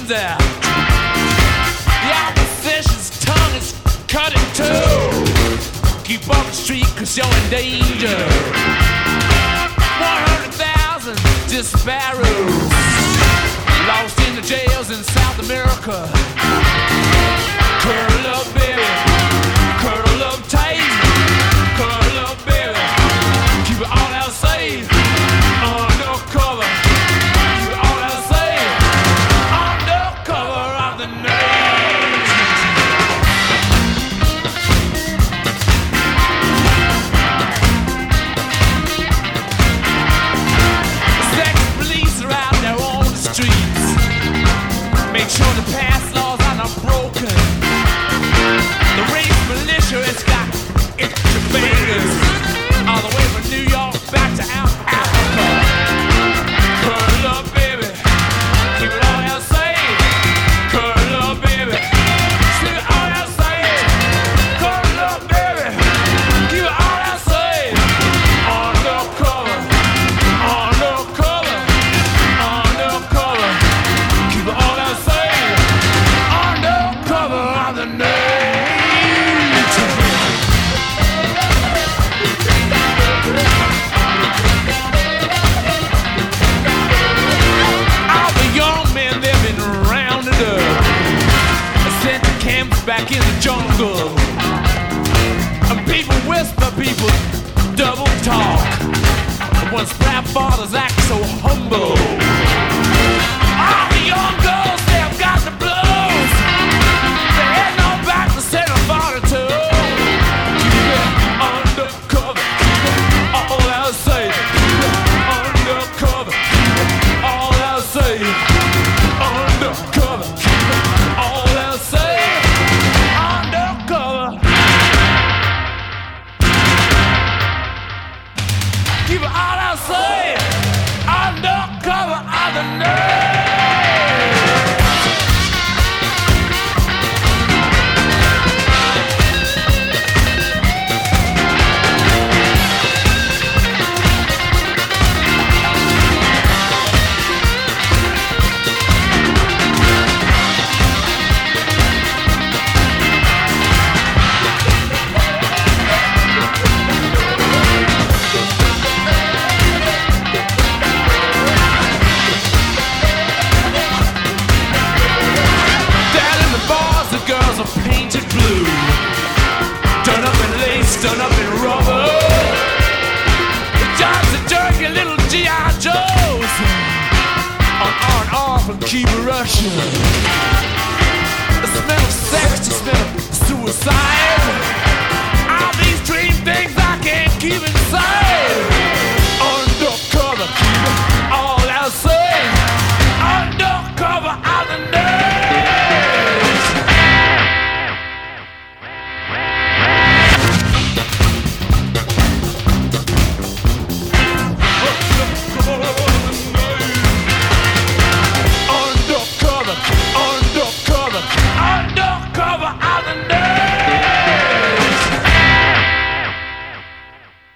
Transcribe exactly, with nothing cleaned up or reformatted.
there. The opposition's tongue is cut in two. Keep off the street cause you're in danger. one hundred thousand disparados lost in the jails in South America. Curl up, baby. Curl up tight. Curl up, baby. Keep it all out safe. Undercover. Keep it all out safe. Undercover of the night. The sex police are out there on the streets. Make sure the past laws are not broken. The race militia has got itchy fingers all the way from New York back to Africa. Curl up, baby. Keep it all out safe. Curl up, baby. Keep it all out safe. Curl up, baby. Keep it all out safe. Undercover. Undercover. Undercover. Keep it all out safe. Undercover of the night. Back in the jungle, and people whisper, people double talk. Once rap fathers act so humble. All the young girls, they've got the blues. They ain't no back to set a body to. Keep it undercover, all I'll say. Undercover, all I'll say. Undercover, all I'll say. Keep it all outside, undercover of the night. Painted blue, done up in lace, done up in rubber. The jobs are dirty little G I Joes on R and R from Cuba, Russia. The smell of sex, the smell of suicide. All these dream things I can't keep inside. Undercover, keep it